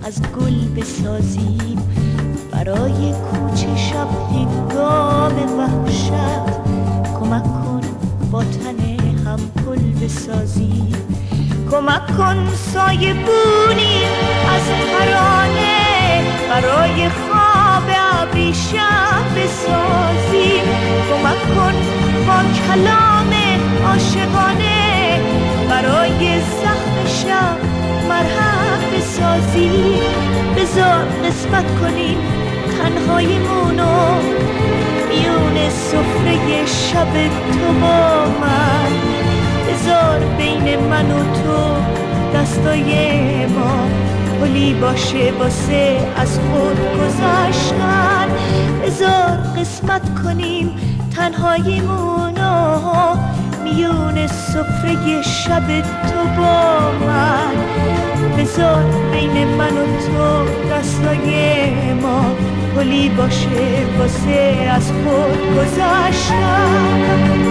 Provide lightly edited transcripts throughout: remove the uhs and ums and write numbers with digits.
از گل بسازیم، برای کوچه شب هنگام وحشت کمک کن با تن هم پل بسازیم. کمک کن سایه بونی از ترانه برای خواب ابریشم بسازیم. کمک کن با کلام عاشقانه برای زخم شب مرهم بسازیم. بذار قسمت کنیم تنهاییمونو میون سفره شب تو با من. بذار بین من و تو دستای ما پلی باشه واسه از خود گذشتن. بذار قسمت کنیم تنهاییمونو میون سفره شب تو با من. بذار بین من و تو دستای ما پلی باشه واسه از خود گذشتن.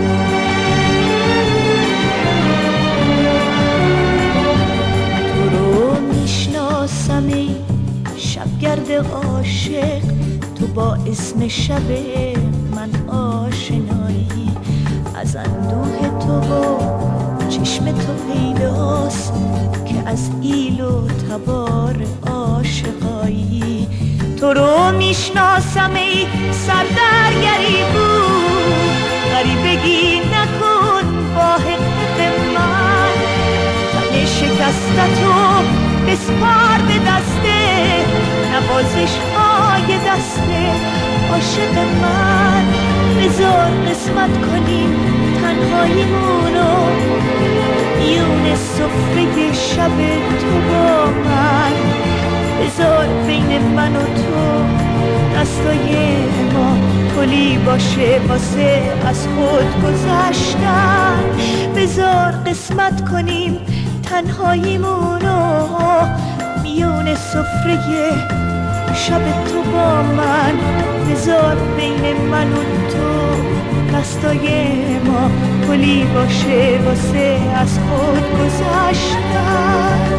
ای شبگرد عاشق، تو با اسم شب من آشنایی. از اندوه تو و چشم تو پیداست که از ایل و تبار عاشقایی. تو رو میشناسم ای سردرگری بود، غریبگی نکن با حقیقت من. تن شکستتو بسپار به دسته نوازش های دسته عاشق من. بذار قسمت کنیم تنهاییمونو میون سفره شب تو با من. بذار بین من و تو دستای ما پلی باشه واسه از خود گذشتن. بذار قسمت کنیم تنهاییمونو میون سفره شب تو با من. بذار بین من و تو دستای ما پلی باشه واسه از خود گذشتن.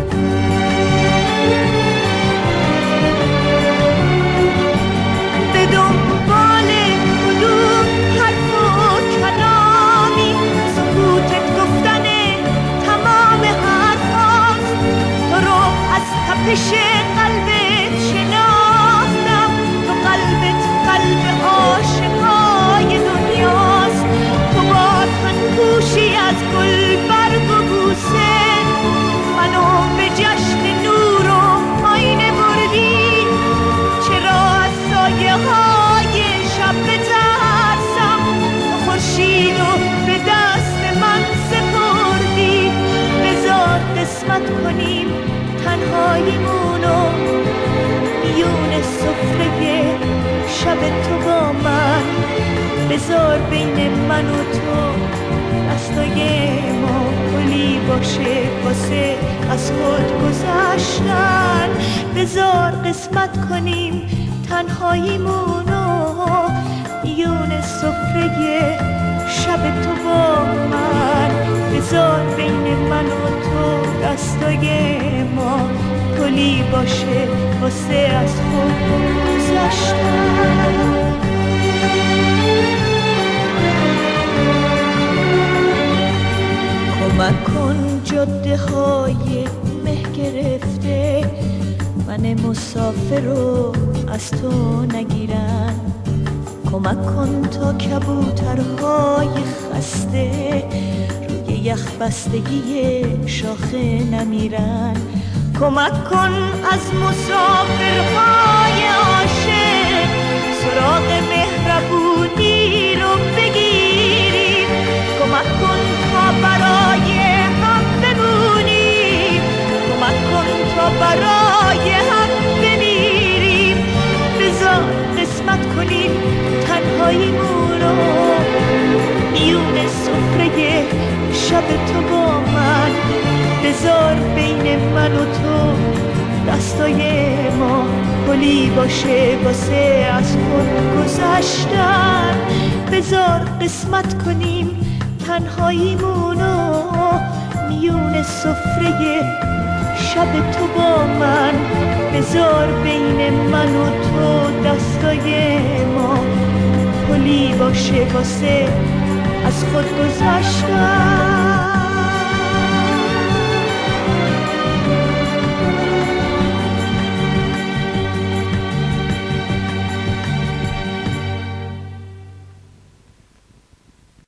به دنبال کدوم حرف و کلامی سکوتت گفتن تمام حرفاست. تو رو از تپش قلبت شناختم، تو قلبت قلب عاشقای دنیاست. تو با تن پوشی از گل برگ و بوسه منو به جشن نور و آینه بردی. چرا از سایه های شب بترسم، تو خورشیدو به دست من سپردی. بذار قسمت کنیم تنهاییمونو میون سفره شب تو با من. بذار بین من و تو دستای ما پلی باشه واسه از خود گذشتن. بذار قسمت کنیم تنهاییمونو میون سفره شب تو با من. بذار بین من و تو دستای ما پلی باشه واسه از خود گذشتن. کمک کن جاده های مه گرفته من مسافر رو از تو نگیرن. کمک کن تا کبوترهای خسته روی یخ بستگی شاخه نمیرن. کمک کن از مسافرهای عاشق سراغ مهربونی رو بگیریم. کمک کن تا برای هم بمونیم، کمک کن تا برای هم بمیریم. بذار قسمت کنیم تنهاییمونو میون سفره شب تو با من. بذار بین من و تو دستای ما پلی باشه واسه از خود گذشتن. بذار قسمت کنیم تنهاییمونو میون سفره شب تو با من، بذار بین من و تو دستای ما پلی باشه واسه از خود گذشتن.